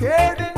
cared and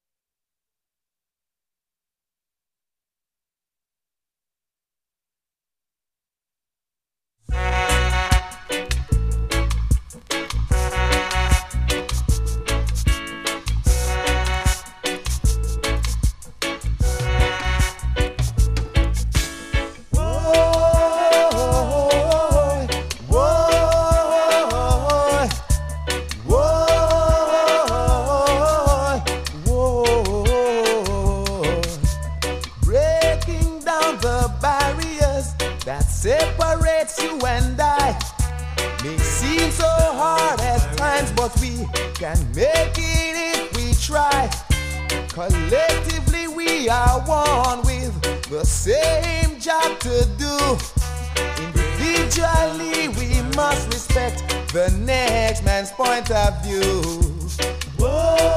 separates you and I may seem so hard at times, but we can make it if we try. Collectively we are one with the same job to do. Individually we must respect the next man's point of view. Whoa.